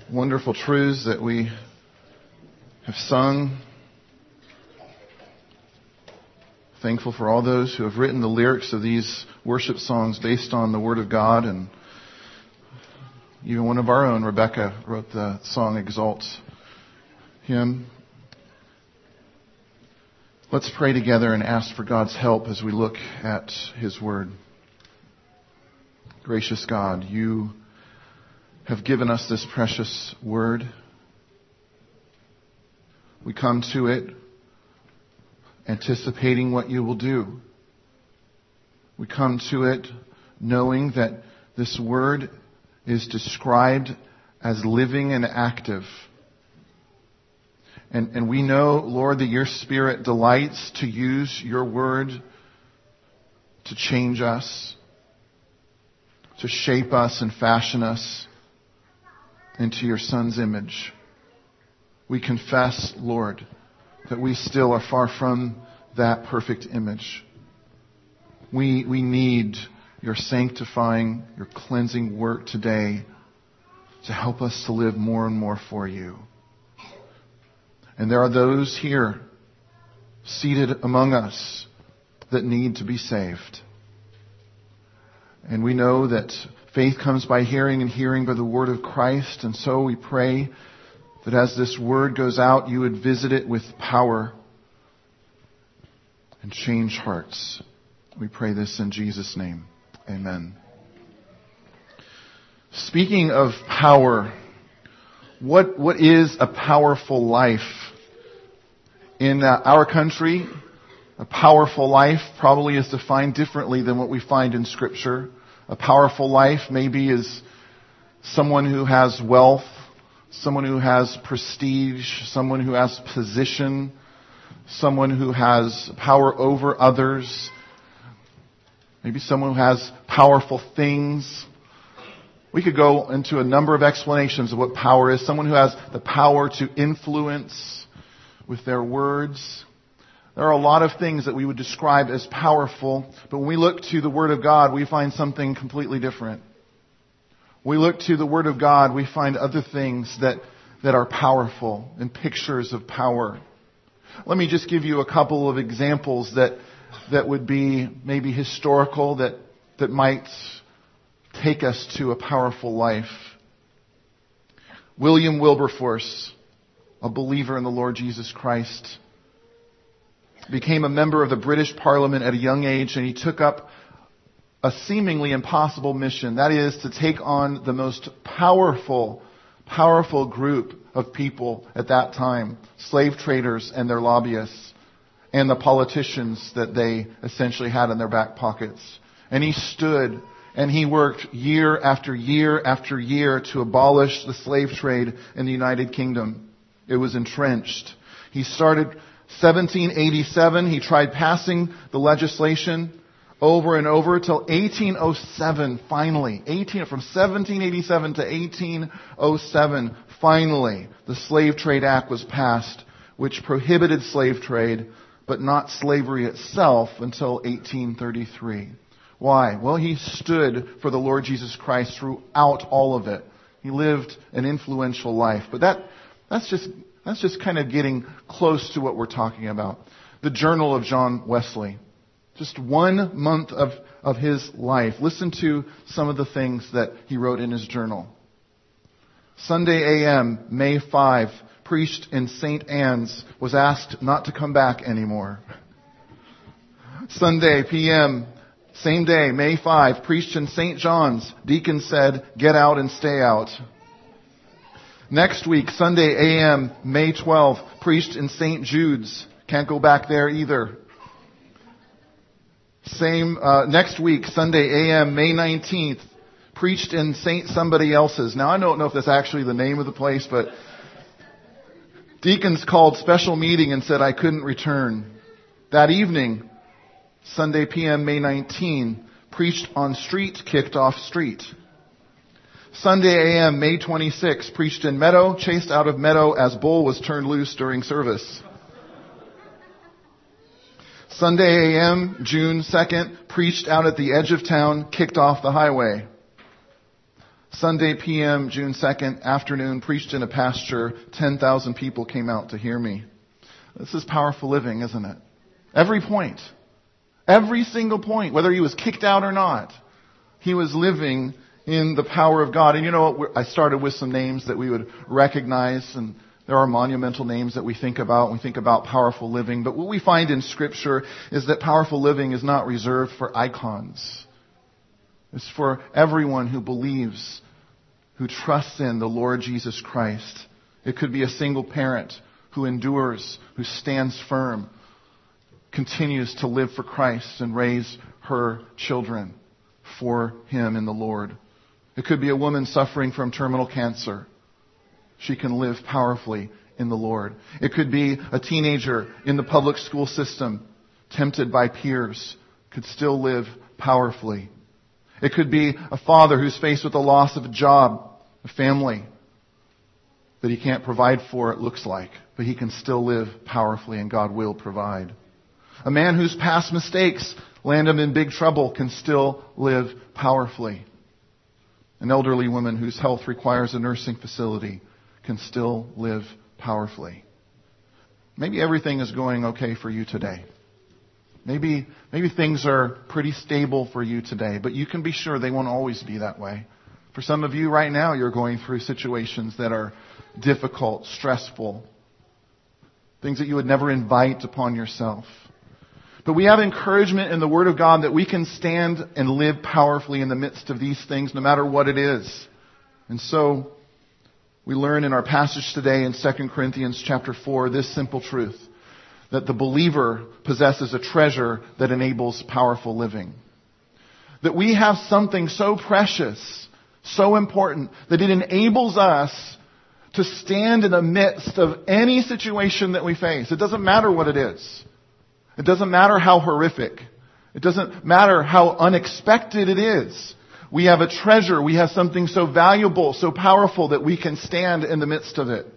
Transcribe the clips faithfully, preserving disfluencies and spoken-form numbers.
wonderful truths that we have sung. Thankful for all those who have written the lyrics of these worship songs based on the Word of God. And even one of our own, Rebecca, wrote the song Exalt Him. Let's pray together and ask for God's help as we look at His Word. Gracious God, You have given us this precious Word. We come to it anticipating what You will do. We come to it knowing that this Word is described as living and active. And, and we know, Lord, that Your Spirit delights to use Your Word to change us, to shape us and fashion us into Your Son's image. We confess, Lord, that we still are far from that perfect image. We, we need Your sanctifying, Your cleansing work today to help us to live more and more for You. And there are those here seated among us that need to be saved. And we know that faith comes by hearing and hearing by the word of Christ. And so we pray that as this word goes out, You would visit it with power and change hearts. We pray this in Jesus' name. Amen. Speaking of power, what what is a powerful life? In uh, our country, a powerful life probably is defined differently than what we find in Scripture. A powerful life maybe is someone who has wealth, someone who has prestige, someone who has position, someone who has power over others, maybe someone who has powerful things. We could go into a number of explanations of what power is. Someone who has the power to influence with their words. There are a lot of things that we would describe as powerful, but when we look to the Word of God, we find something completely different. We look to the Word of God, we find other things that, that are powerful and pictures of power. Let me just give you a couple of examples that, that would be maybe historical, that, that might take us to a powerful life. William Wilberforce, a believer in the Lord Jesus Christ, became a member of the British Parliament at a young age, and he took up a seemingly impossible mission. That is to take on the most powerful, powerful group of people at that time, slave traders and their lobbyists, and the politicians that they essentially had in their back pockets. And he stood and he worked year after year after year to abolish the slave trade in the United Kingdom. It was entrenched. He started seventeen eighty-seven. He tried passing the legislation over and over till eighteen oh seven. Finally, eighteen from seventeen eighty-seven to eighteen oh seven. Finally, the Slave Trade Act was passed, which prohibited slave trade, but not slavery itself until eighteen thirty-three. Why? Well, he stood for the Lord Jesus Christ throughout all of it. He lived an influential life, but that that's just. That's just kind of getting close to what we're talking about. The Journal of John Wesley. Just one month of, of his life. Listen to some of the things that he wrote in his journal. Sunday A M, May fifth, preached in Saint Anne's, was asked not to come back anymore. Sunday P M, same day, May fifth, preached in Saint John's. Deacon said, get out and stay out. Next week, Sunday A M, May twelfth, preached in Saint Jude's. Can't go back there either. Same, uh, next week, Sunday A M, May nineteenth, preached in Saint somebody else's. Now, I don't know if that's actually the name of the place, but deacons called special meeting and said I couldn't return. That evening, Sunday P M, May nineteenth, preached on street, kicked off street. Sunday A M, May twenty-sixth, preached in Meadow, chased out of Meadow as bull was turned loose during service. Sunday A M, June second, preached out at the edge of town, kicked off the highway. Sunday P M, June second, afternoon, preached in a pasture. ten thousand people came out to hear me. This is powerful living, isn't it? Every point. Every single point, whether he was kicked out or not, he was living in the power of God. And you know what? I started with some names that we would recognize, and there are monumental names that we think about. We think about powerful living. But what we find in Scripture is that powerful living is not reserved for icons. It's for everyone who believes, who trusts in the Lord Jesus Christ. It could be a single parent who endures, who stands firm, continues to live for Christ and raise her children for Him in the Lord. It could be a woman suffering from terminal cancer. She can live powerfully in the Lord. It could be a teenager in the public school system, tempted by peers, could still live powerfully. It could be a father who's faced with the loss of a job, a family that he can't provide for, it looks like, but he can still live powerfully and God will provide. A man whose past mistakes land him in big trouble can still live powerfully. An elderly woman whose health requires a nursing facility can still live powerfully. Maybe everything is going okay for you today. Maybe, maybe things are pretty stable for you today, but you can be sure they won't always be that way. For some of you right now, you're going through situations that are difficult, stressful, things that you would never invite upon yourself. But we have encouragement in the Word of God that we can stand and live powerfully in the midst of these things, no matter what it is. And so we learn in our passage today in Second Corinthians chapter four this simple truth, that the believer possesses a treasure that enables powerful living. That we have something so precious, so important, that it enables us to stand in the midst of any situation that we face. It doesn't matter what it is. It doesn't matter how horrific. It doesn't matter how unexpected it is. We have a treasure. We have something so valuable, so powerful that we can stand in the midst of it.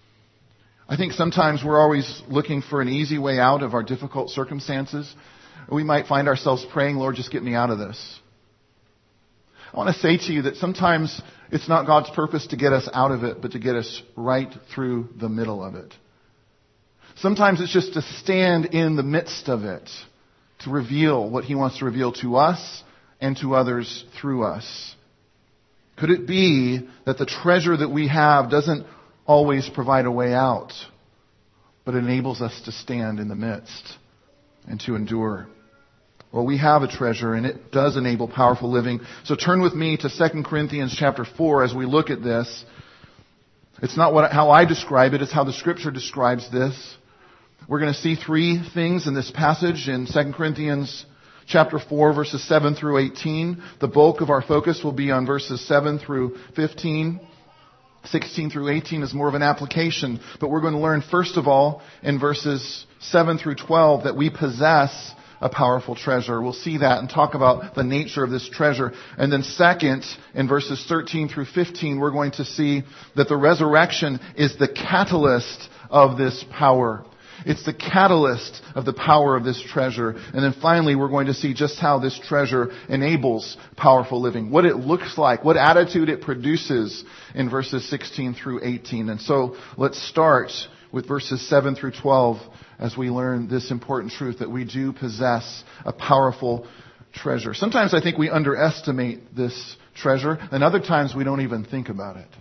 I think sometimes we're always looking for an easy way out of our difficult circumstances. We might find ourselves praying, Lord, just get me out of this. I want to say to you that sometimes it's not God's purpose to get us out of it, but to get us right through the middle of it. Sometimes it's just to stand in the midst of it, to reveal what He wants to reveal to us and to others through us. Could it be that the treasure that we have doesn't always provide a way out, but enables us to stand in the midst and to endure? Well, we have a treasure, and it does enable powerful living. So turn with me to Second Corinthians chapter four as we look at this. It's not what, how I describe it, it's how the Scripture describes this. We're going to see three things in this passage in Second Corinthians chapter four, verses seven through eighteen. The bulk of our focus will be on verses seven through fifteen. sixteen through eighteen is more of an application, but we're going to learn first of all in verses seven through twelve that we possess a powerful treasure. We'll see that and talk about the nature of this treasure. And then second, in verses thirteen through fifteen, we're going to see that the resurrection is the catalyst of this power. It's the catalyst of the power of this treasure. And then finally, we're going to see just how this treasure enables powerful living. What it looks like, what attitude it produces in verses sixteen through eighteen. And so let's start with verses seven through twelve as we learn this important truth that we do possess a powerful treasure. Sometimes I think we underestimate this treasure, and other times we don't even think about it.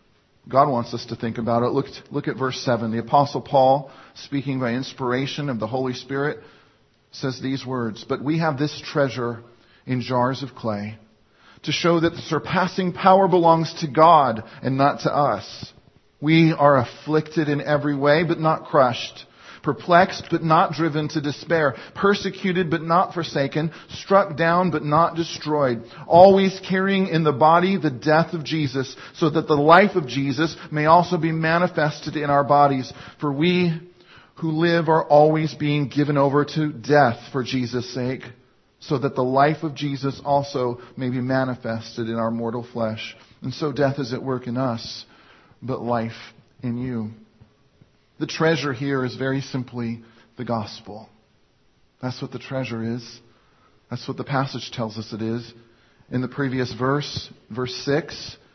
God wants us to think about it. Look, look at verse seven. The Apostle Paul, speaking by inspiration of the Holy Spirit, says these words, "But we have this treasure in jars of clay to show that the surpassing power belongs to God and not to us. We are afflicted in every way, but not crushed. Perplexed, but not driven to despair. Persecuted, but not forsaken. Struck down, but not destroyed. Always carrying in the body the death of Jesus, so that the life of Jesus may also be manifested in our bodies. For we who live are always being given over to death for Jesus' sake, so that the life of Jesus also may be manifested in our mortal flesh. And so death is at work in us, but life in you." The treasure here is very simply the gospel. That's what the treasure is. That's what the passage tells us it is. In the previous verse, verse six,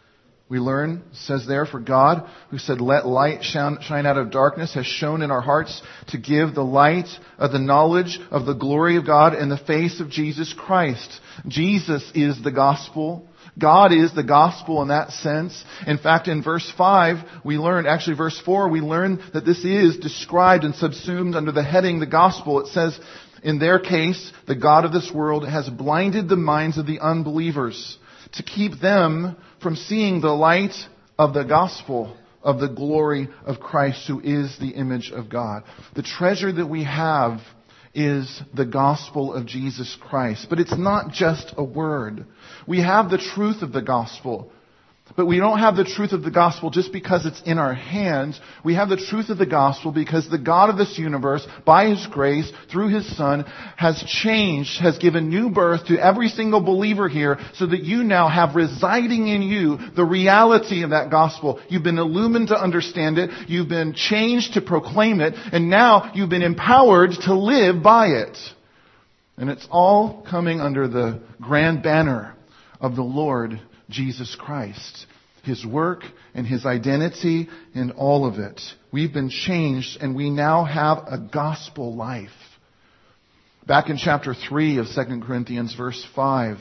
We learn, says there, for God, who said, let light shine out of darkness, has shone in our hearts to give the light of the knowledge of the glory of God in the face of Jesus Christ. Jesus is the gospel. God is the gospel in that sense. In fact, in verse five, we learn, actually verse four, we learn that this is described and subsumed under the heading, the gospel. It says, in their case, the God of this world has blinded the minds of the unbelievers to keep them from seeing the light of the gospel of the glory of Christ, who is the image of God. The treasure that we have is the gospel of Jesus Christ. But it's not just a word. We have the truth of the gospel. But we don't have the truth of the gospel just because it's in our hands. We have the truth of the gospel because the God of this universe, by His grace, through His Son, has changed, has given new birth to every single believer here so that you now have residing in you the reality of that gospel. You've been illumined to understand it. You've been changed to proclaim it. And now you've been empowered to live by it. And it's all coming under the grand banner of the Lord Jesus Christ, His work and His identity and all of it. We've been changed and we now have a gospel life. Back in chapter three of Second Corinthians verse five,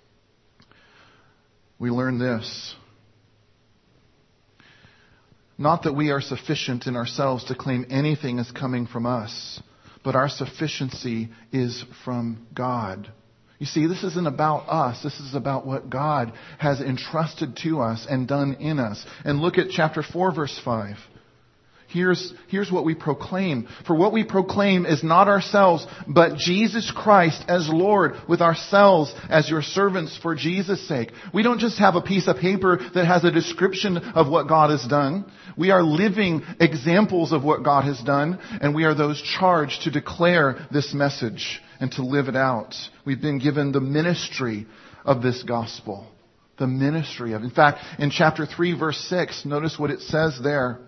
we learn this. Not that we are sufficient in ourselves to claim anything as coming from us, but our sufficiency is from God. You see, this isn't about us. This is about what God has entrusted to us and done in us. And look at chapter four, verse five. Here's, here's what we proclaim. For what we proclaim is not ourselves, but Jesus Christ as Lord, with ourselves as your servants for Jesus' sake. We don't just have a piece of paper that has a description of what God has done. We are living examples of what God has done, and we are those charged to declare this message and to live it out. We've been given the ministry of this gospel. The ministry of, in fact, in chapter three, verse six, notice what it says there.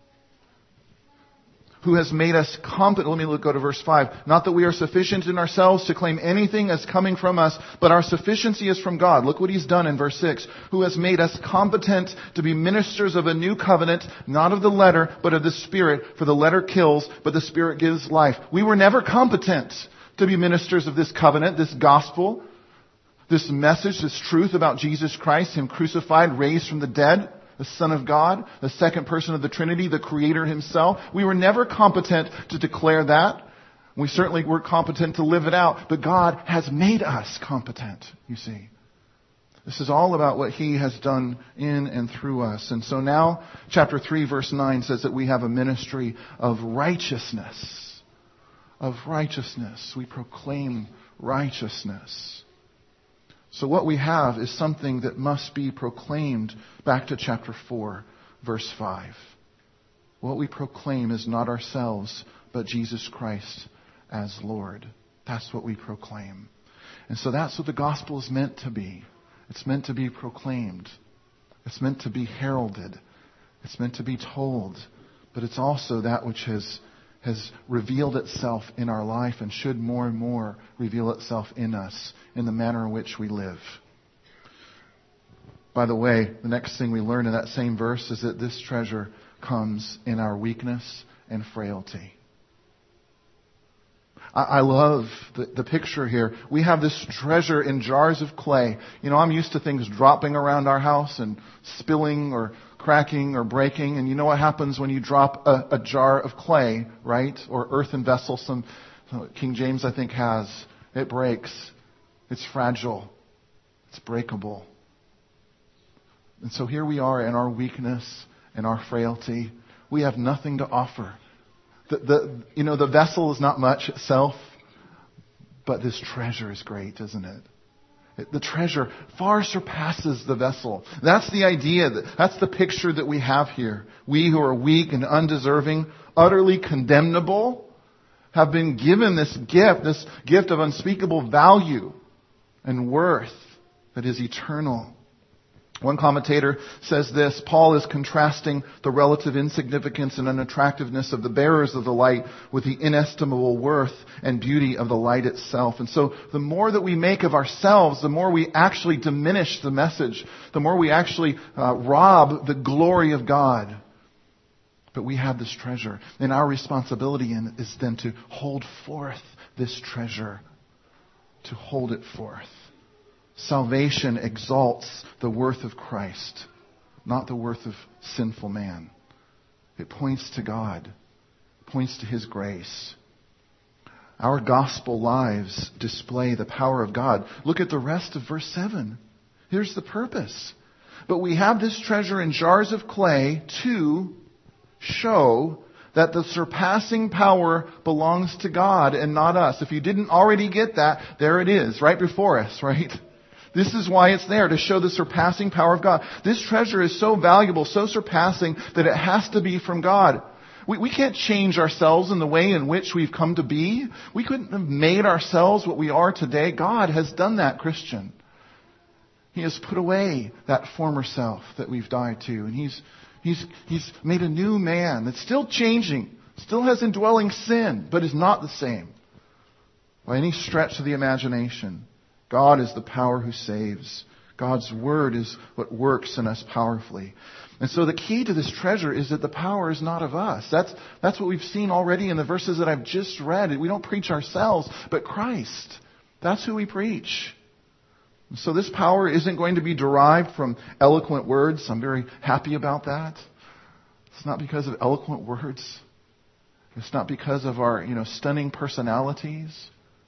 Who has made us competent. Let me look, go to verse five. Not that we are sufficient in ourselves to claim anything as coming from us, but our sufficiency is from God. Look what He's done in verse six. Who has made us competent to be ministers of a new covenant, not of the letter, but of the Spirit. For the letter kills, but the Spirit gives life. We were never competent to be ministers of this covenant, this gospel, this message, this truth about Jesus Christ, Him crucified, raised from the dead, the Son of God, the second person of the Trinity, the Creator Himself. We were never competent to declare that. We certainly weren't competent to live it out, but God has made us competent, you see. This is all about what He has done in and through us. And so now, chapter three, verse nine says that we have a ministry of righteousness. Of righteousness. We proclaim righteousness. So what we have is something that must be proclaimed. Back to chapter four, verse five. What we proclaim is not ourselves, but Jesus Christ as Lord. That's what we proclaim. And so that's what the gospel is meant to be. It's meant to be proclaimed. It's meant to be heralded. It's meant to be told. But it's also that which has has revealed itself in our life and should more and more reveal itself in us in the manner in which we live. By the way, the next thing we learn in that same verse is that this treasure comes in our weakness and frailty. I, I love the, the picture here. We have this treasure in jars of clay. You know, I'm used to things dropping around our house and spilling or cracking or breaking. And you know what happens when you drop a, a jar of clay, right? Or earthen vessel. Some King James, I think, has. It breaks. It's fragile. It's breakable. And so here we are in our weakness and our frailty. We have nothing to offer. The, the, you know, the vessel is not much itself, but this treasure is great, isn't it? The treasure far surpasses the vessel. That's the idea. That, that's the picture that we have here. We who are weak and undeserving, utterly condemnable, have been given this gift, this gift of unspeakable value and worth that is eternal. One commentator says this: Paul is contrasting the relative insignificance and unattractiveness of the bearers of the light with the inestimable worth and beauty of the light itself. And so the more that we make of ourselves, the more we actually diminish the message, the more we actually uh, rob the glory of God. But we have this treasure, and our responsibility in, is then to hold forth this treasure, to hold it forth. Salvation exalts the worth of Christ, not the worth of sinful man. It points to God, points to His grace. Our gospel lives display the power of God. Look at the rest of verse seven. Here's the purpose. But we have this treasure in jars of clay to show that the surpassing power belongs to God and not us. If you didn't already get that, there it is, right before us, right? This is why it's there, to show the surpassing power of God. This treasure is so valuable, so surpassing, that it has to be from God. We, we can't change ourselves in the way in which we've come to be. We couldn't have made ourselves what we are today. God has done that, Christian. He has put away that former self that we've died to. And He's, he's, he's made a new man that's still changing, still has indwelling sin, but is not the same by any stretch of the imagination. God is the power who saves. God's Word is what works in us powerfully. And so the key to this treasure is that the power is not of us. That's, that's what we've seen already in the verses that I've just read. We don't preach ourselves, but Christ. That's who we preach. And so this power isn't going to be derived from eloquent words. I'm very happy about that. It's not because of eloquent words. It's not because of our, you know, stunning personalities.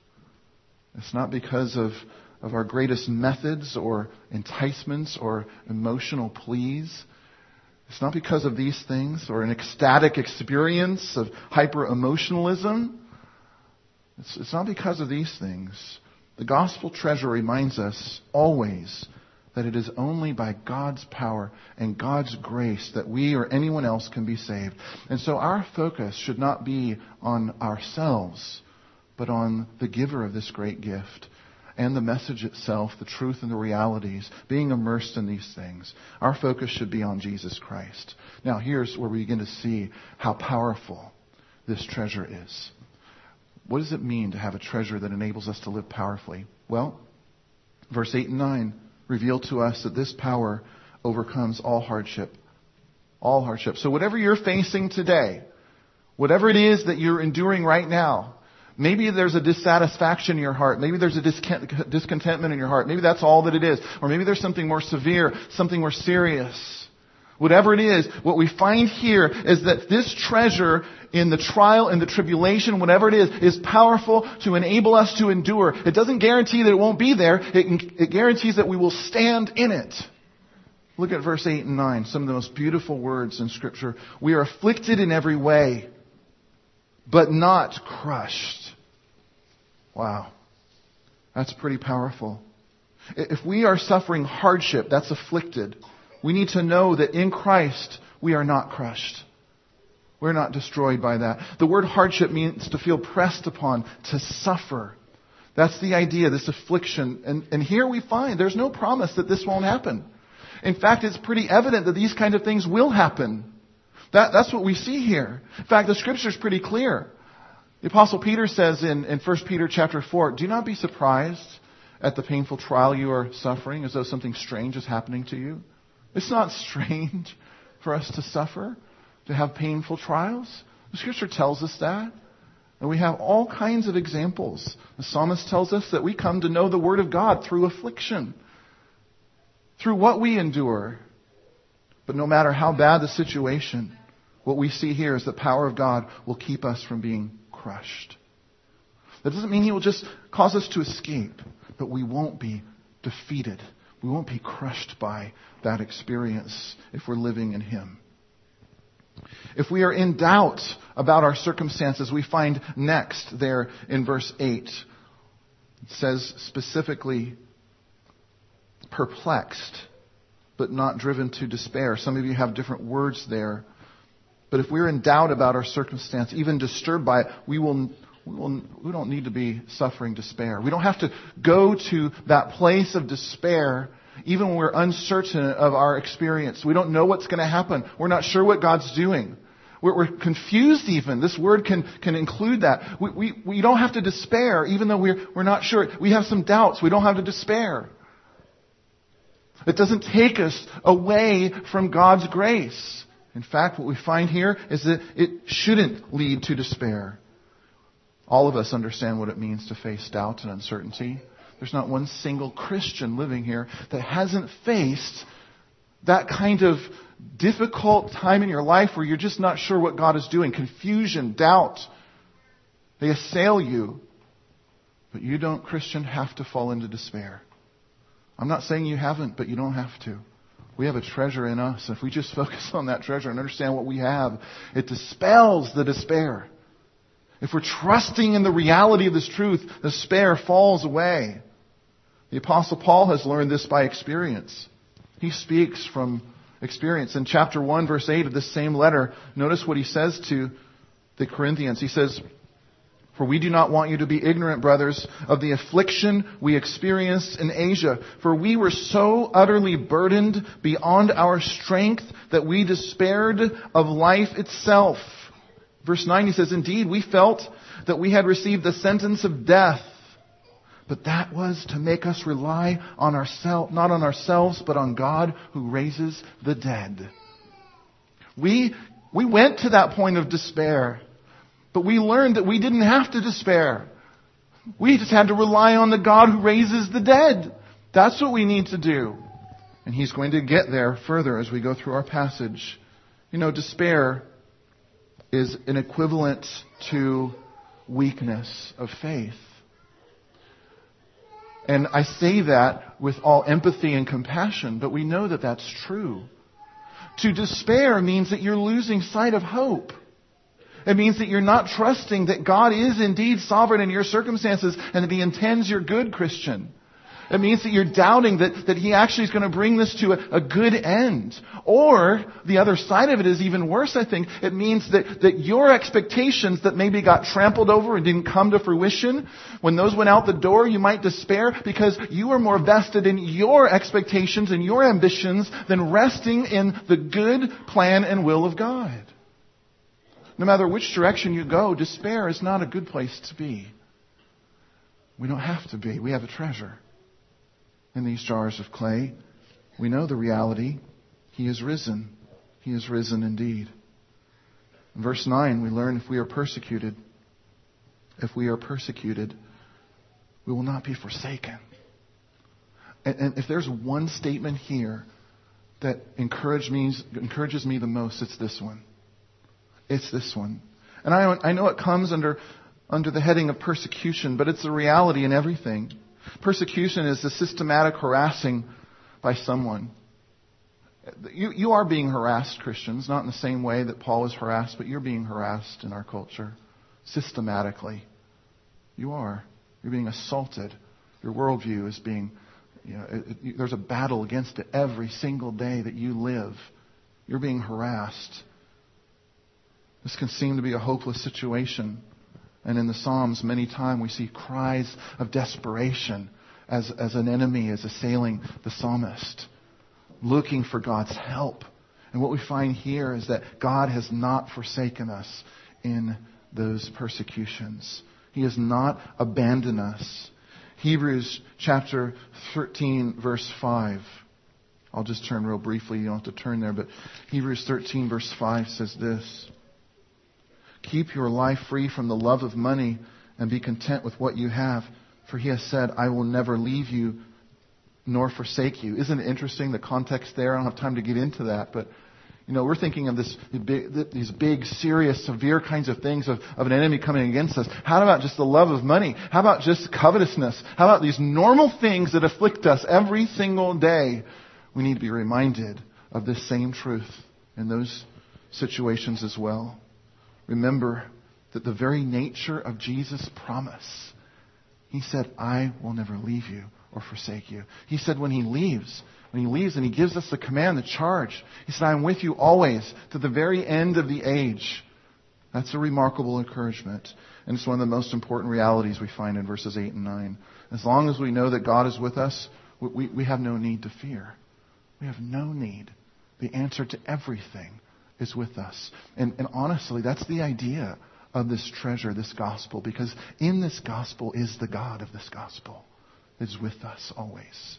It's not because of, of our greatest methods or enticements or emotional pleas. It's not because of these things or an ecstatic experience of hyper-emotionalism. It's, it's not because of these things. The gospel treasure reminds us always that it is only by God's power and God's grace that we or anyone else can be saved. And so our focus should not be on ourselves, but on the giver of this great gift and the message itself, the truth and the realities, being immersed in these things. Our focus should be on Jesus Christ. Now, here's where we begin to see how powerful this treasure is. What does it mean to have a treasure that enables us to live powerfully? Well, verse eight and nine reveal to us that this power overcomes all hardship. All hardship. So whatever you're facing today, whatever it is that you're enduring right now, maybe there's a dissatisfaction in your heart. Maybe there's a discontentment in your heart. Maybe that's all that it is. Or maybe there's something more severe, something more serious. Whatever it is, what we find here is that this treasure in the trial and the tribulation, whatever it is, is powerful to enable us to endure. It doesn't guarantee that it won't be there. It, it guarantees that we will stand in it. Look at verse eight and nine, some of the most beautiful words in Scripture. We are afflicted in every way, but not crushed. Wow. That's pretty powerful. If we are suffering hardship, that's afflicted, we need to know that in Christ we are not crushed. We're not destroyed by that. The word hardship means to feel pressed upon, to suffer. That's the idea, this affliction. And, and here we find there's no promise that this won't happen. In fact, it's pretty evident that these kind of things will happen. That, that's what we see here. In fact, the Scripture is pretty clear. The Apostle Peter says in, in First Peter chapter four, do not be surprised at the painful trial you are suffering as though something strange is happening to you. It's not strange for us to suffer, to have painful trials. The Scripture tells us that. And we have all kinds of examples. The psalmist tells us that we come to know the Word of God through affliction, through what we endure. But no matter how bad the situation, what we see here is the power of God will keep us from being crushed. That doesn't mean He will just cause us to escape, but we won't be defeated. We won't be crushed by that experience if we're living in Him. If we are in doubt about our circumstances, we find next there in verse eight, it says specifically, perplexed, but not driven to despair. Some of you have different words there. But if we're in doubt about our circumstance, even disturbed by it, we will, we will, we don't need to be suffering despair. We don't have to go to that place of despair even when we're uncertain of our experience. We don't know what's going to happen. We're not sure what God's doing. We're, we're confused even. This word can, can include that. We, we, we don't have to despair, even though we're, we're not sure. We have some doubts. We don't have to despair. It doesn't take us away from God's grace. In fact, what we find here is that it shouldn't lead to despair. All of us understand what it means to face doubt and uncertainty. There's not one single Christian living here that hasn't faced that kind of difficult time in your life where you're just not sure what God is doing. Confusion, doubt, they assail you. But you don't, Christian, have to fall into despair. I'm not saying you haven't, but you don't have to. We have a treasure in us. If we just focus on that treasure and understand what we have, it dispels the despair. If we're trusting in the reality of this truth, despair falls away. The Apostle Paul has learned this by experience. He speaks from experience. In chapter one, verse eight of this same letter, notice what he says to the Corinthians. He says, "For we do not want you to be ignorant, brothers, of the affliction we experienced in Asia. For we were so utterly burdened beyond our strength that we despaired of life itself." Verse nine, he says, "Indeed, we felt that we had received the sentence of death. But that was to make us rely on ourselves, not on ourselves, but on God who raises the dead." We, we went to that point of despair. But we learned that we didn't have to despair. We just had to rely on the God who raises the dead. That's what we need to do. And he's going to get there further as we go through our passage. You know, despair is an equivalent to weakness of faith. And I say that with all empathy and compassion, but we know that that's true. To despair means that you're losing sight of hope. It means that you're not trusting that God is indeed sovereign in your circumstances and that He intends your good, Christian. It means that you're doubting that, that He actually is going to bring this to a, a good end. Or, the other side of it is even worse, I think. It means that, that your expectations that maybe got trampled over and didn't come to fruition, when those went out the door, you might despair because you are more vested in your expectations and your ambitions than resting in the good plan and will of God. No matter which direction you go, despair is not a good place to be. We don't have to be. We have a treasure in these jars of clay. We know the reality. He is risen. He is risen indeed. In verse nine, we learn if we are persecuted, if we are persecuted, we will not be forsaken. And, and if there's one statement here that encourage me, encourages me the most, it's this one. It's this one. And I, I know it comes under, under the heading of persecution, but it's a reality in everything. Persecution is the systematic harassing by someone. You, you are being harassed, Christians, not in the same way that Paul was harassed, but you're being harassed in our culture. Systematically. You are. You're being assaulted. Your worldview is being, you know, it, it, there's a battle against it every single day that you live. You're being harassed. This can seem to be a hopeless situation. And in the Psalms, many times we see cries of desperation as, as an enemy is assailing the psalmist, looking for God's help. And what we find here is that God has not forsaken us in those persecutions. He has not abandoned us. Hebrews chapter thirteen, verse five. I'll just turn real briefly. You don't have to turn there, but Hebrews thirteen, verse five says this. "Keep your life free from the love of money and be content with what you have. For He has said, I will never leave you nor forsake you." Isn't it interesting, the context there? I don't have time to get into that. But, you know, we're thinking of this, these big, serious, severe kinds of things of, of an enemy coming against us. How about just the love of money? How about just covetousness? How about these normal things that afflict us every single day? We need to be reminded of this same truth in those situations as well. Remember that the very nature of Jesus' promise, He said, I will never leave you or forsake you. He said when He leaves, when He leaves and He gives us the command, the charge, He said, I am with you always to the very end of the age. That's a remarkable encouragement. And it's one of the most important realities we find in verses eight and nine. As long as we know that God is with us, we, we have no need to fear. We have no need. The answer to everything is with us. And, and honestly, that's the idea of this treasure, this gospel, because in this gospel is the God of this gospel that is with us always.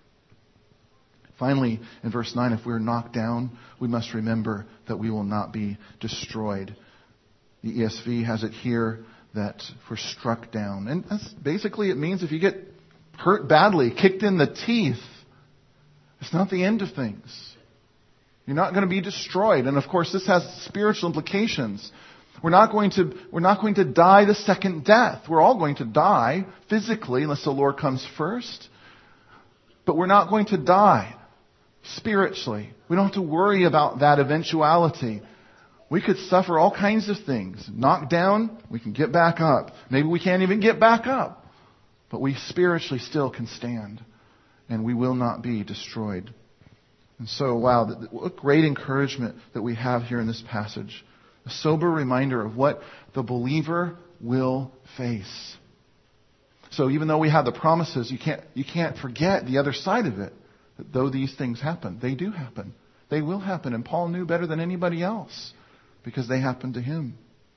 Finally, in verse nine, if we're knocked down, we must remember that we will not be destroyed. The E S V has it here that if we're struck down. And that's basically, it means if you get hurt badly, kicked in the teeth, it's not the end of things. You're not going to be destroyed. And of course, this has spiritual implications. We're not going to, we're not going to die the second death. We're all going to die physically unless the Lord comes first. But we're not going to die spiritually. We don't have to worry about that eventuality. We could suffer all kinds of things. Knocked down, we can get back up. Maybe we can't even get back up. But we spiritually still can stand. And we will not be destroyed. And so, wow, what great encouragement that we have here in this passage. A sober reminder of what the believer will face. So even though we have the promises, you can't, you can't forget the other side of it. That though these things happen, they do happen. They will happen. And Paul knew better than anybody else because they happened to him.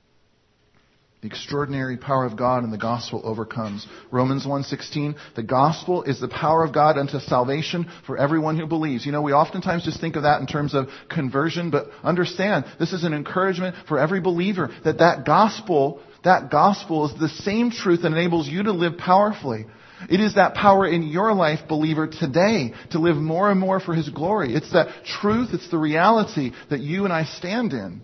The extraordinary power of God in the gospel overcomes. Romans one sixteen, the gospel is the power of God unto salvation for everyone who believes. You know, we oftentimes just think of that in terms of conversion, but understand, this is an encouragement for every believer that that gospel, that gospel is the same truth that enables you to live powerfully. It is that power in your life, believer, today to live more and more for His glory. It's that truth, it's the reality that you and I stand in.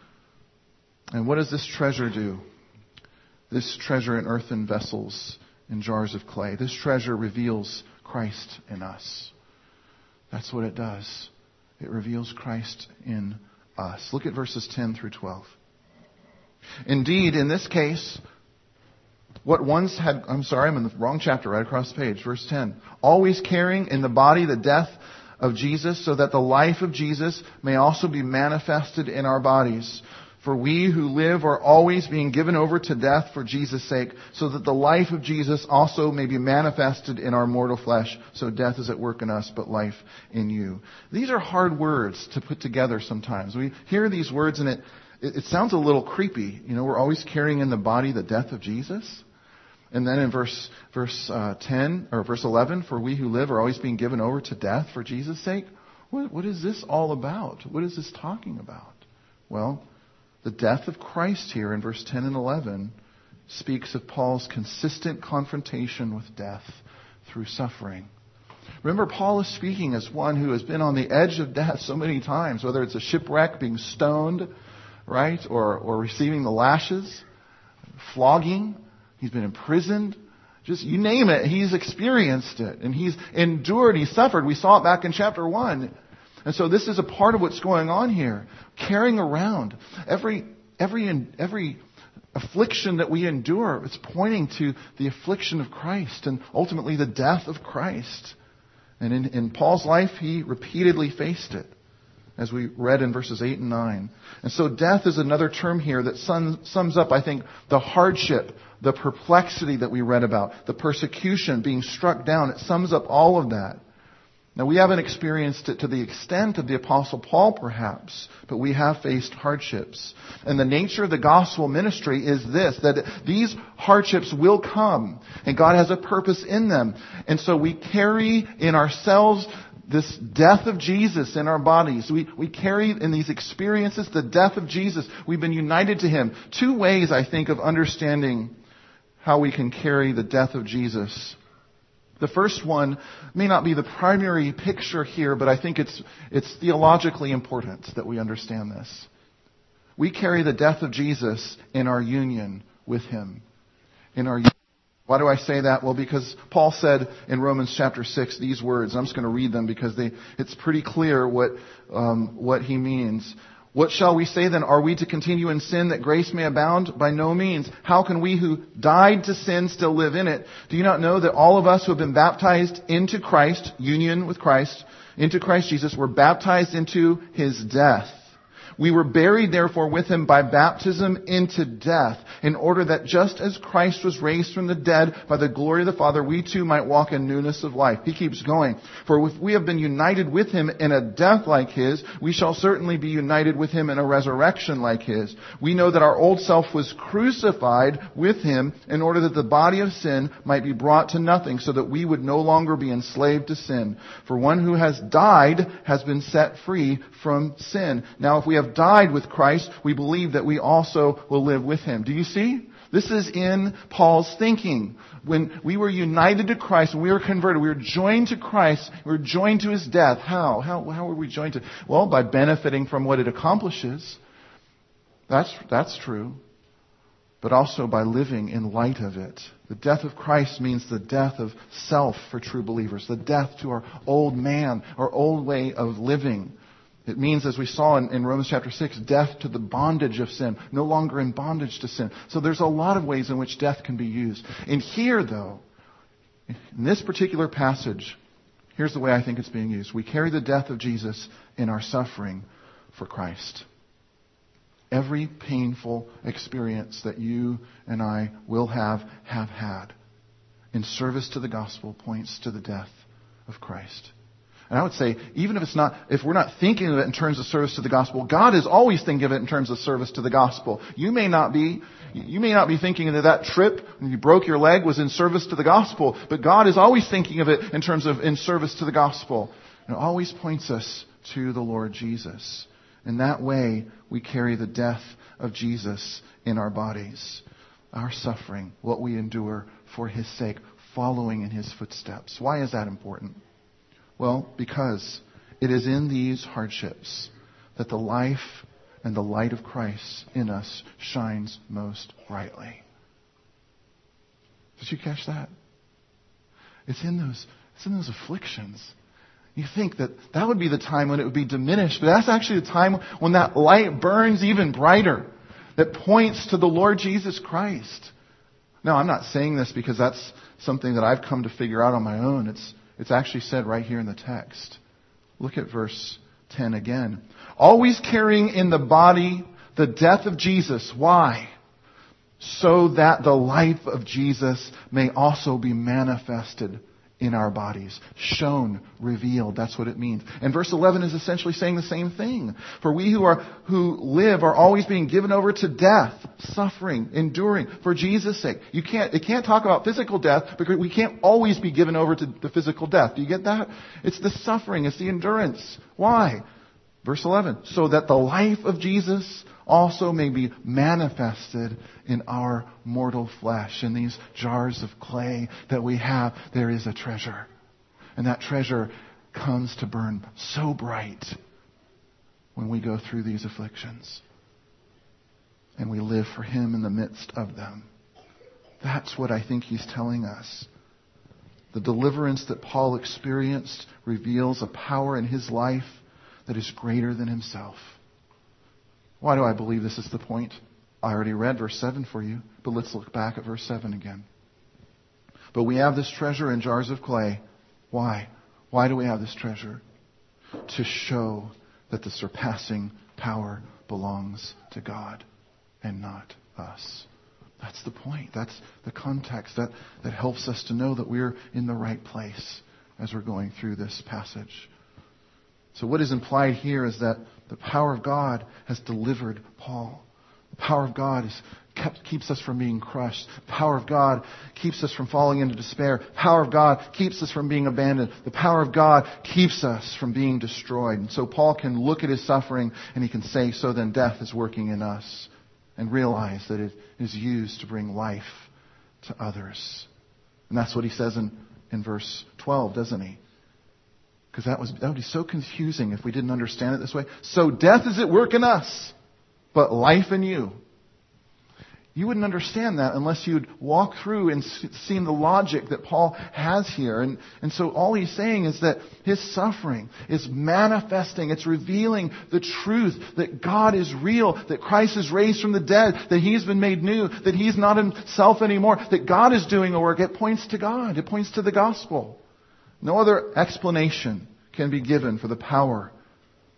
And what does this treasure do? This treasure in earthen vessels, in jars of clay. This treasure reveals Christ in us. That's what it does. It reveals Christ in us. Look at verses ten through twelve. Indeed, in this case, what once had, I'm sorry, I'm in the wrong chapter, right across the page, verse ten. Always carrying in the body the death of Jesus, so that the life of Jesus may also be manifested in our bodies. For we who live are always being given over to death for Jesus' sake, so that the life of Jesus also may be manifested in our mortal flesh. So death is at work in us, but life in you. These are hard words to put together sometimes. We hear these words and it, it, it sounds a little creepy. You know, we're always carrying in the body the death of Jesus. And then in verse verse uh, ten or verse eleven, for we who live are always being given over to death for Jesus' sake. What, what is this all about? What is this talking about? Well, the death of Christ here in verse ten and eleven speaks of Paul's consistent confrontation with death through suffering. Remember, Paul is speaking as one who has been on the edge of death so many times, whether it's a shipwreck, being stoned, right, or, or receiving the lashes, flogging. He's been imprisoned. Just you name it, he's experienced it. And he's endured, he suffered. We saw it back in chapter one. And so this is a part of what's going on here. Carrying around every every every affliction that we endure, it's pointing to the affliction of Christ and ultimately the death of Christ. And in, in Paul's life, he repeatedly faced it, as we read in verses eight and nine. And so death is another term here that sum, sums up, I think, the hardship, the perplexity that we read about, the persecution, being struck down. It sums up all of that. Now, we haven't experienced it to the extent of the Apostle Paul, perhaps, but we have faced hardships. And the nature of the gospel ministry is this, that these hardships will come, and God has a purpose in them. And so we carry in ourselves this death of Jesus in our bodies. We, we carry in these experiences the death of Jesus. We've been united to Him. Two ways, I think, of understanding how we can carry the death of Jesus. The first one may not be the primary picture here, but I think it's it's theologically important that we understand this. We carry the death of Jesus in our union with Him. In our Why do I say that? Well, because Paul said in Romans chapter six these words. I'm just going to read them because they it's pretty clear what um, what he means. What shall we say then? Are we to continue in sin that grace may abound? By no means. How can we who died to sin still live in it? Do you not know that all of us who have been baptized into Christ, union with Christ, into Christ Jesus, were baptized into His death? We were buried therefore with him by baptism into death, in order that just as Christ was raised from the dead by the glory of the Father, we too might walk in newness of life. He keeps going. For if we have been united with him in a death like his, we shall certainly be united with him in a resurrection like his. We know that our old self was crucified with him in order that the body of sin might be brought to nothing, so that we would no longer be enslaved to sin. For one who has died has been set free from sin. Now if we have died with Christ, we believe that we also will live with him. Do you see? This is in Paul's thinking. When we were united to Christ, when we were converted, we were joined to Christ, we were joined to his death. How? How, how were we joined to? Well, by benefiting from what it accomplishes. That's, that's true. But also by living in light of it. The death of Christ means the death of self for true believers. The death to our old man, our old way of living. It means, as we saw in, in Romans chapter six, death to the bondage of sin. No longer in bondage to sin. So there's a lot of ways in which death can be used. And here, though, in this particular passage, here's the way I think it's being used. We carry the death of Jesus in our suffering for Christ. Every painful experience that you and I will have, have had, in service to the gospel, points to the death of Christ. And I would say, even if it's not, if we're not thinking of it in terms of service to the gospel, God is always thinking of it in terms of service to the gospel. You may not be, you may not be thinking that that trip when you broke your leg was in service to the gospel, but God is always thinking of it in terms of in service to the gospel. And it always points us to the Lord Jesus. In that way, we carry the death of Jesus in our bodies. Our suffering, what we endure for his sake, following in his footsteps. Why is that important? Well, because it is in these hardships that the life and the light of Christ in us shines most brightly. Did you catch that? It's in those, it's in those afflictions. You think that that would be the time when it would be diminished, but that's actually the time when that light burns even brighter, that points to the Lord Jesus Christ. Now, I'm not saying this because that's something that I've come to figure out on my own. It's It's actually said right here in the text. Look at verse ten again. Always carrying in the body the death of Jesus. Why? So that the life of Jesus may also be manifested in our bodies. Shown, revealed. That's what it means. And verse eleven is essentially saying the same thing. For we who are who live are always being given over to death, suffering, enduring for Jesus' sake. You can't it can't talk about physical death because we can't always be given over to the physical death. Do you get that? It's the suffering, it's the endurance. Why? Verse eleven. So that the life of Jesus also may be manifested in our mortal flesh. In these jars of clay that we have, there is a treasure. And that treasure comes to burn so bright when we go through these afflictions. And we live for him in the midst of them. That's what I think he's telling us. The deliverance that Paul experienced reveals a power in his life that is greater than himself. Why do I believe this is the point? I already read verse seven for you, but let's look back at verse seven again. But we have this treasure in jars of clay. Why? Why do we have this treasure? To show that the surpassing power belongs to God and not us. That's the point. That's the context that, that helps us to know that we're in the right place as we're going through this passage. So what is implied here is that the power of God has delivered Paul. The power of God is kept, keeps us from being crushed. The power of God keeps us from falling into despair. The power of God keeps us from being abandoned. The power of God keeps us from being destroyed. And so Paul can look at his suffering and he can say, so then death is working in us, and realize that it is used to bring life to others. And that's what he says in, in verse twelve, doesn't he? Because that was that would be so confusing if we didn't understand it this way. So death is at work in us, but life in you. You wouldn't understand that unless you'd walk through and seen the logic that Paul has here. And, and so all he's saying is that his suffering is manifesting, it's revealing the truth that God is real, that Christ is raised from the dead, that he's been made new, that he's not himself anymore, that God is doing a work. It points to God. It points to the gospel. No other explanation can be given for the power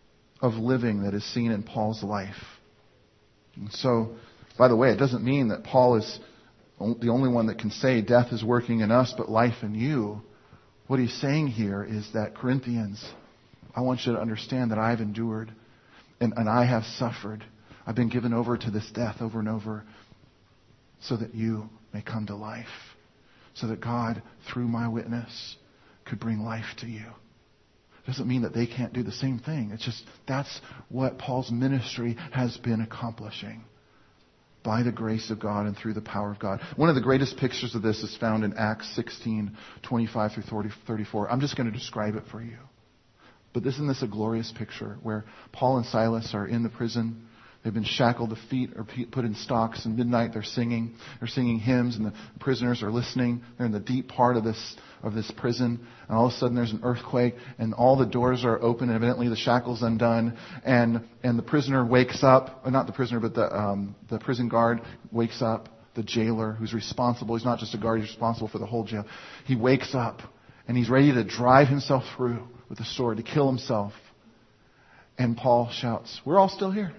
of living that is seen in Paul's life. And so, by the way, it doesn't mean that Paul is the only one that can say death is working in us, but life in you. What he's saying here is that, Corinthians, I want you to understand that I've endured and, and I have suffered. I've been given over to this death over and over so that you may come to life. So that God, through my witness, could bring life to you. Doesn't mean that they can't do the same thing. It's just that's what Paul's ministry has been accomplishing. By the grace of God and through the power of God. One of the greatest pictures of this is found in Acts sixteen, twenty-five through thirty-four. I'm just going to describe it for you. But isn't this a glorious picture where Paul and Silas are in the prison? They've been shackled, the feet are put in stocks, and midnight they're singing. They're singing hymns, and the prisoners are listening. They're in the deep part of this of this prison, and all of a sudden there's an earthquake, and all the doors are open, and evidently the shackle's undone, and and the prisoner wakes up, or not the prisoner, but the um, the prison guard wakes up, the jailer who's responsible. He's not just a guard; he's responsible for the whole jail. He wakes up, and he's ready to drive himself through with a sword to kill himself. And Paul shouts, "We're all still here.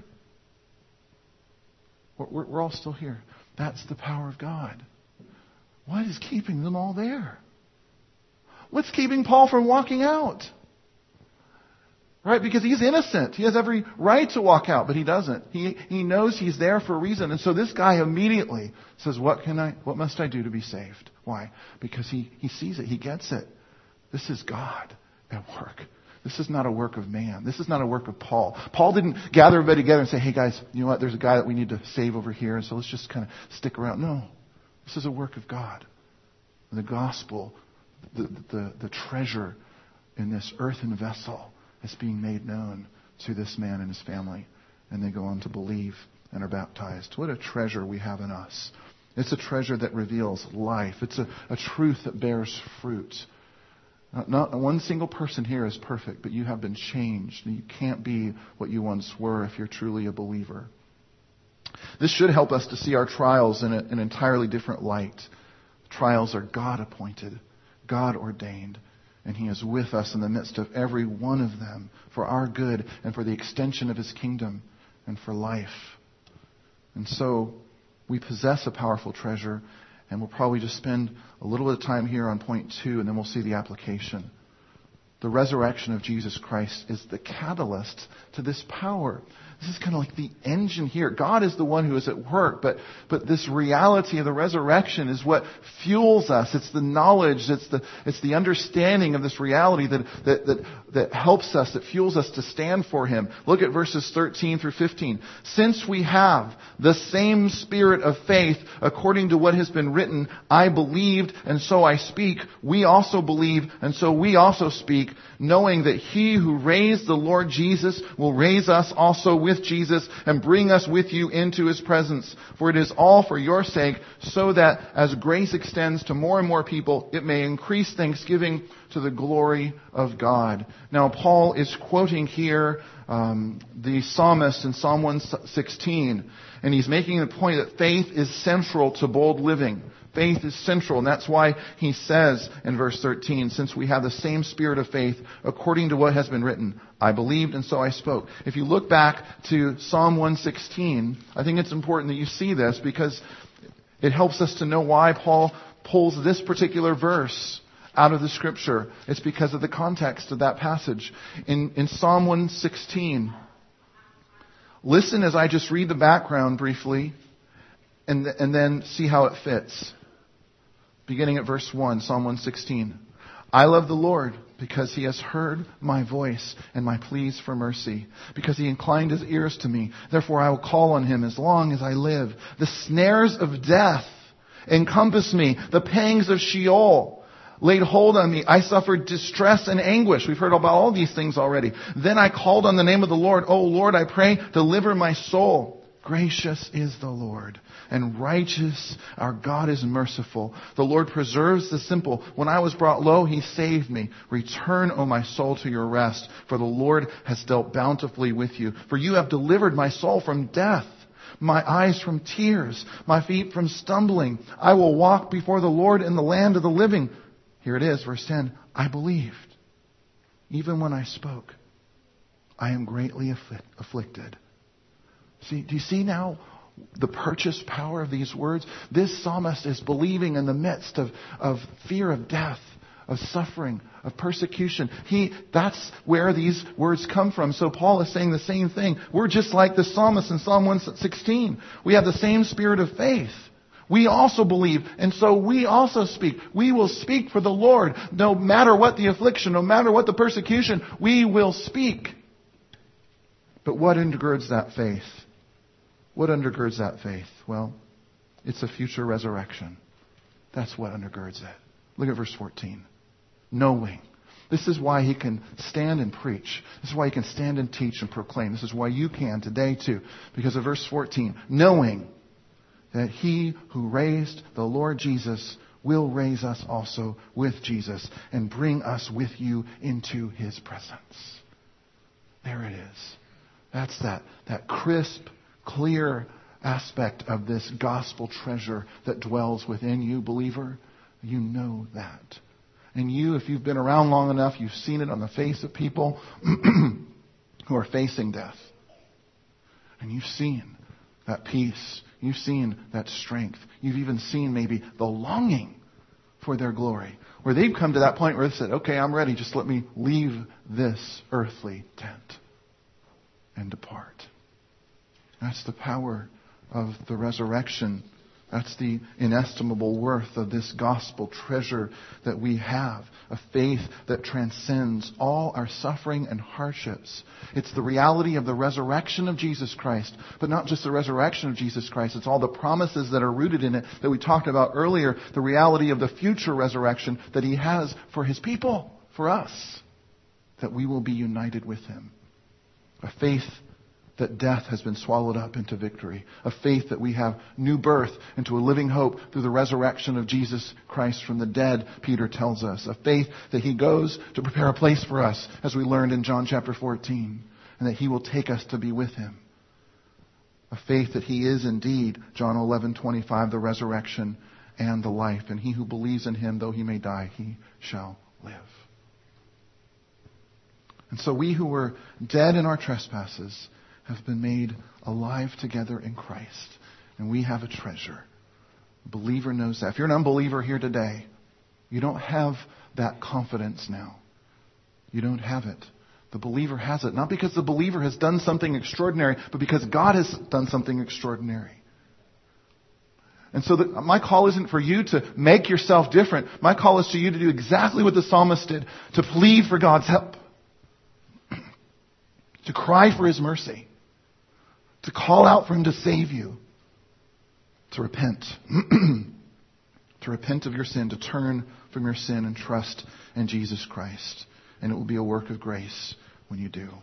We're, we're all still here." That's the power of God. What is keeping them all there? What's keeping Paul from walking out? Right? Because he's innocent. He has every right to walk out, but he doesn't. He he knows he's there for a reason. And so this guy immediately says, What can I what must I do to be saved? Why? Because he, he sees it, he gets it. This is God at work. This is not a work of man. This is not a work of Paul. Paul didn't gather everybody together and say, hey guys, you know what, there's a guy that we need to save over here, and so let's just kind of stick around. No. This is a work of God. The gospel, the, the, the treasure in this earthen vessel is being made known to this man and his family. And they go on to believe and are baptized. What a treasure we have in us. It's a treasure that reveals life. It's a, a truth that bears fruit. Not, not one single person here is perfect, but you have been changed. And you can't be what you once were if you're truly a believer. This should help us to see our trials in a, an entirely different light. Trials are God-appointed, God-ordained, and He is with us in the midst of every one of them for our good and for the extension of His kingdom and for life. And so we possess a powerful treasure. And we'll probably just spend a little bit of time here on point two, and then we'll see the application. The resurrection of Jesus Christ is the catalyst to this power. This is kind of like the engine here. God is the one who is at work, but but this reality of the resurrection is what fuels us. It's the knowledge, it's the it's the understanding of this reality that that that, that helps us, that fuels us to stand for Him. Look at verses thirteen through fifteen. Since we have the same spirit of faith, according to what has been written, I believed, and so I speak. We also believe, and so we also speak, knowing that He who raised the Lord Jesus will raise us also with Jesus and bring us with you into His presence. For it is all for your sake, so that as grace extends to more and more people, it may increase thanksgiving to the glory of God. Now, Paul is quoting here um, the psalmist in Psalm one sixteen, and he's making the point that faith is central to bold living. Faith is central, and that's why he says in verse thirteen, since we have the same spirit of faith, according to what has been written, I believed and so I spoke. If you look back to Psalm one sixteen, I think it's important that you see this because it helps us to know why Paul pulls this particular verse out of the Scripture. It's because of the context of that passage. In, in Psalm one sixteen, listen as I just read the background briefly, and, and then see how it fits. Beginning at verse one, Psalm one sixteen. I love the Lord because He has heard my voice and my pleas for mercy, because He inclined His ears to me. Therefore I will call on Him as long as I live. The snares of death encompass me. The pangs of Sheol laid hold on me. I suffered distress and anguish. We've heard about all these things already. Then I called on the name of the Lord. O Lord, I pray, deliver my soul. Gracious is the Lord, and righteous. Our God is merciful. The Lord preserves the simple. When I was brought low, He saved me. Return, O my soul, to your rest, for the Lord has dealt bountifully with you. For you have delivered my soul from death, my eyes from tears, my feet from stumbling. I will walk before the Lord in the land of the living. Here it is, verse ten. I believed, even when I spoke. I am greatly afflic- afflicted. See, do you see now the purchase power of these words? This psalmist is believing in the midst of, of fear of death, of suffering, of persecution. He, that's where these words come from. So Paul is saying the same thing. We're just like the psalmist in Psalm one sixteen. We have the same spirit of faith. We also believe, and so we also speak. We will speak for the Lord. No matter what the affliction, no matter what the persecution, we will speak. But what undergirds that faith? What undergirds that faith? Well, it's a future resurrection. That's what undergirds it. Look at verse fourteen. Knowing. This is why he can stand and preach. This is why he can stand and teach and proclaim. This is why you can today too. Because of verse fourteen. Knowing that he who raised the Lord Jesus will raise us also with Jesus and bring us with you into his presence. There it is. That's that, that crisp, clear aspect of this gospel treasure that dwells within you, believer. You know that. And you, if you've been around long enough, you've seen it on the face of people who are facing death. And you've seen that peace. You've seen that strength. You've even seen maybe the longing for their glory. Where they've come to that point where they said, okay, I'm ready. Just let me leave this earthly tent and depart. That's the power of the resurrection. That's the inestimable worth of this gospel treasure that we have. A faith that transcends all our suffering and hardships. It's the reality of the resurrection of Jesus Christ. But not just the resurrection of Jesus Christ. It's all the promises that are rooted in it that we talked about earlier. The reality of the future resurrection that he has for his people, for us. That we will be united with him. A faith that death has been swallowed up into victory. A faith that we have new birth into a living hope through the resurrection of Jesus Christ from the dead, Peter tells us. A faith that he goes to prepare a place for us, as we learned in John chapter fourteen, and that he will take us to be with him. A faith that he is indeed, John eleven twenty-five, the resurrection and the life. And he who believes in him, though he may die, he shall live. And so we who were dead in our trespasses have been made alive together in Christ. And we have a treasure. A believer knows that. If you're an unbeliever here today, you don't have that confidence now. You don't have it. The believer has it. Not because the believer has done something extraordinary, but because God has done something extraordinary. And so the, my call isn't for you to make yourself different. My call is to you to do exactly what the psalmist did. To plead for God's help. To cry for his mercy. To call out for him to save you. To repent. To repent of your sin. To turn from your sin and trust in Jesus Christ. And it will be a work of grace when you do.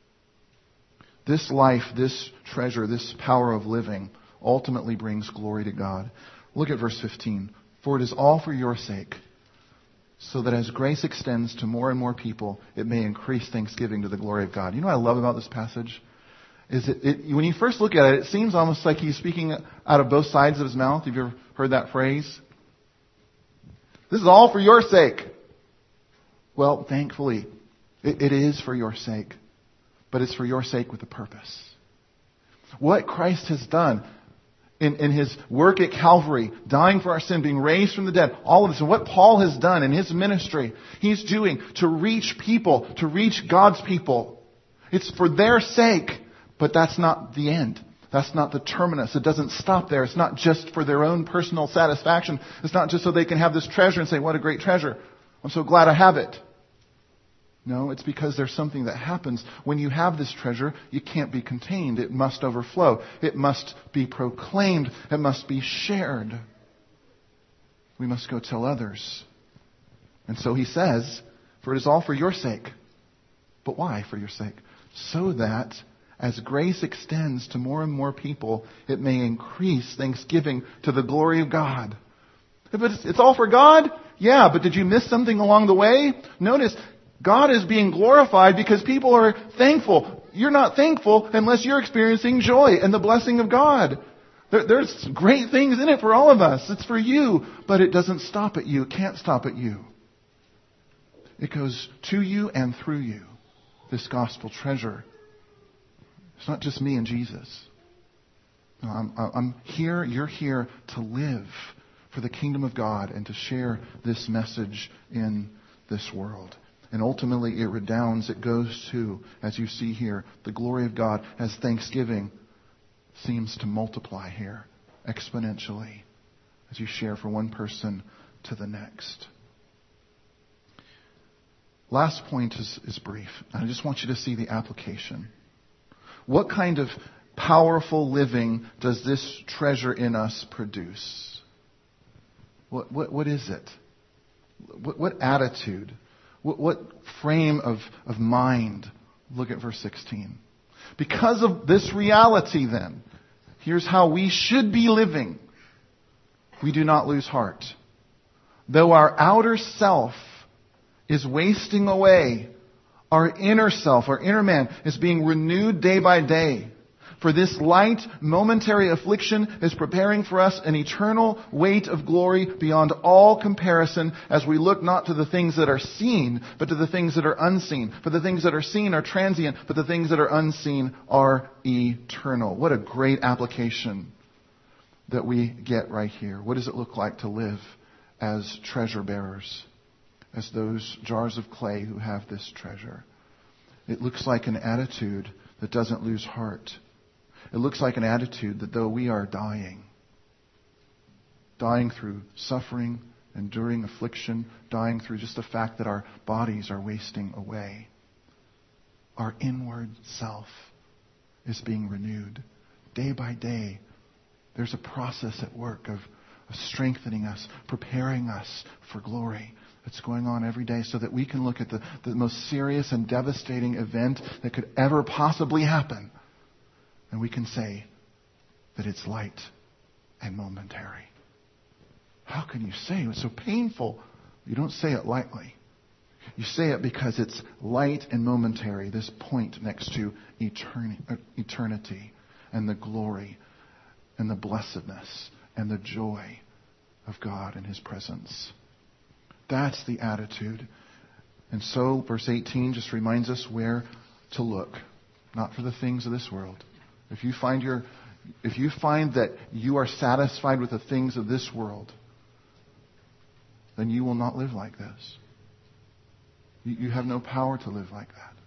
This life, this treasure, this power of living ultimately brings glory to God. Look at verse fifteen. For it is all for your sake, so that as grace extends to more and more people, it may increase thanksgiving to the glory of God. You know what I love about this passage? Is it, it when you first look at it, it seems almost like he's speaking out of both sides of his mouth. Have you ever heard that phrase? This is all for your sake. Well, thankfully, it, it is for your sake. But it's for your sake with a purpose. What Christ has done in, in his work at Calvary, dying for our sin, being raised from the dead, all of this, and what Paul has done in his ministry, he's doing to reach people, to reach God's people. It's for their sake. But that's not the end. That's not the terminus. It doesn't stop there. It's not just for their own personal satisfaction. It's not just so they can have this treasure and say, what a great treasure. I'm so glad I have it. No, it's because there's something that happens. When you have this treasure, you can't be contained. It must overflow. It must be proclaimed. It must be shared. We must go tell others. And so he says, for it is all for your sake. But why for your sake? So that as grace extends to more and more people, it may increase thanksgiving to the glory of God. If it's, it's all for God, yeah, but did you miss something along the way? Notice, God is being glorified because people are thankful. You're not thankful unless you're experiencing joy and the blessing of God. There, there's great things in it for all of us. It's for you, but it doesn't stop at you. It can't stop at you. It goes to you and through you. this gospel treasure. It's not just me and Jesus. No, I'm, I'm here, you're here to live for the kingdom of God and to share this message in this world. And ultimately it redounds, it goes to, as you see here, the glory of God as thanksgiving seems to multiply here exponentially as you share from one person to the next. Last point is, is brief. I just want you to see the application. What kind of powerful living does this treasure in us produce? What, what, what is it? What, what attitude? What, what frame of, of mind? Look at verse sixteen. Because of this reality then, here's how we should be living. We do not lose heart. Though our outer self is wasting away, our inner self, our inner man, is being renewed day by day. For this light, momentary affliction is preparing for us an eternal weight of glory beyond all comparison as we look not to the things that are seen, but to the things that are unseen. For the things that are seen are transient, but the things that are unseen are eternal. What a great application that we get right here. What does it look like to live as treasure bearers, as those jars of clay who have this treasure? It looks like an attitude that doesn't lose heart. It looks like an attitude that though we are dying, dying through suffering, enduring affliction, dying through just the fact that our bodies are wasting away, our inward self is being renewed day by day. There's a process at work of, of strengthening us, preparing us for glory that's going on every day so that we can look at the, the most serious and devastating event that could ever possibly happen. And we can say that it's light and momentary. How can you say it's so painful? You don't say it lightly. You say it because it's light and momentary, this point next to eternity and the glory and the blessedness and the joy of God and His presence. That's the attitude. And so, verse eighteen just reminds us where to look. Not for the things of this world. If you find your, if you find that you are satisfied with the things of this world, then you will not live like this. You, you have no power to live like that.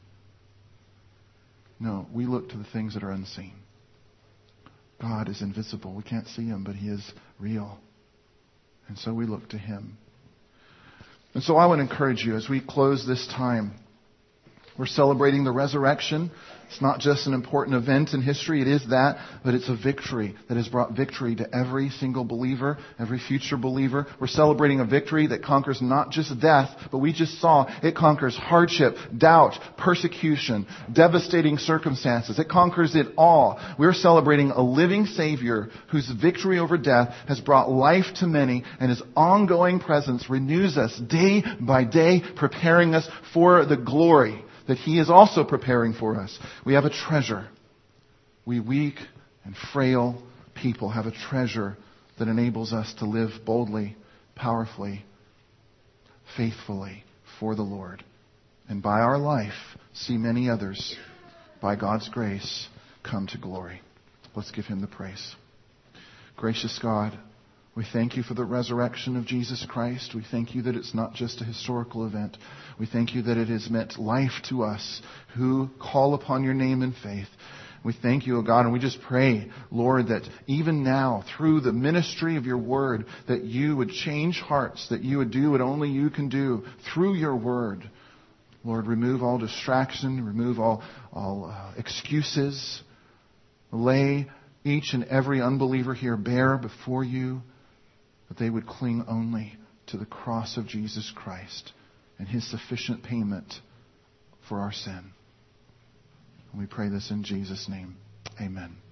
No, we look to the things that are unseen. God is invisible. We can't see Him, but He is real. And so we look to Him. And so I would encourage you as we close this time. We're celebrating the resurrection. It's not just an important event in history. It is that, but it's a victory that has brought victory to every single believer, every future believer. We're celebrating a victory that conquers not just death, but we just saw it conquers hardship, doubt, persecution, devastating circumstances. It conquers it all. We're celebrating a living Savior whose victory over death has brought life to many, and His ongoing presence renews us day by day, preparing us for the glory that He is also preparing for us. We have a treasure. We weak and frail people have a treasure that enables us to live boldly, powerfully, faithfully for the Lord. And by our life, see many others, by God's grace, come to glory. Let's give Him the praise. Gracious God, we thank You for the resurrection of Jesus Christ. We thank You that it's not just a historical event. We thank You that it has meant life to us who call upon Your name in faith. We thank You, O God, and we just pray, Lord, that even now, through the ministry of Your Word, that You would change hearts, that You would do what only You can do through Your Word. Lord, remove all distraction, remove all, all uh, excuses. Lay each and every unbeliever here bare before You, that they would cling only to the cross of Jesus Christ and His sufficient payment for our sin. And we pray this in Jesus' name. Amen.